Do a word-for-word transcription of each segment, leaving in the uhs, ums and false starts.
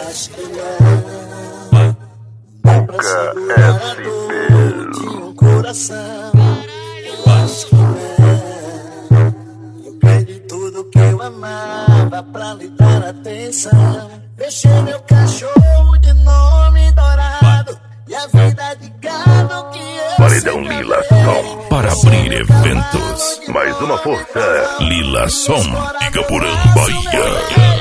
acho que não. Nunca S P de um coração. Eu acho que não. Eu perdi tudo que eu amava pra lhe dar atenção. Deixei meu cachorro de nome dourado e a vida de gado que eu Paredão Lila Som para abrir eventos. Mais uma força. Lila Som, Igapurã, Bahia.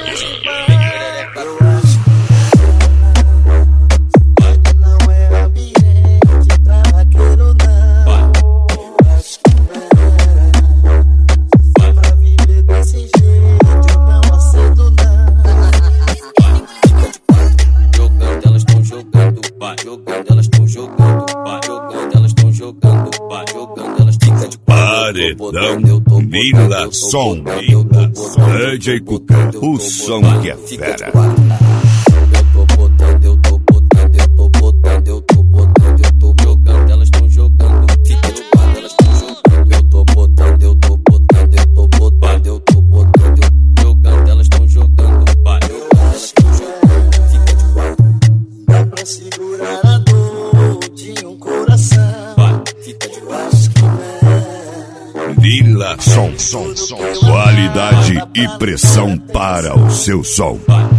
Paredão Lila Som, D J Cuca, o som que é fera. Eu tô botando, eu tô botando, eu tô botando, eu tô botando, eu tô jogando, elas tão jogando, fica de quatro, elas tão jogando. Eu tô botando, eu tô botando, eu tô botando, eu tô botando, eu jogando, elas tão jogando, elas tão jogando, fica de quatro. Dá pra segurar a dor de um coração, fica de quatro. Lila Som, som, som, qualidade e pressão para o seu som.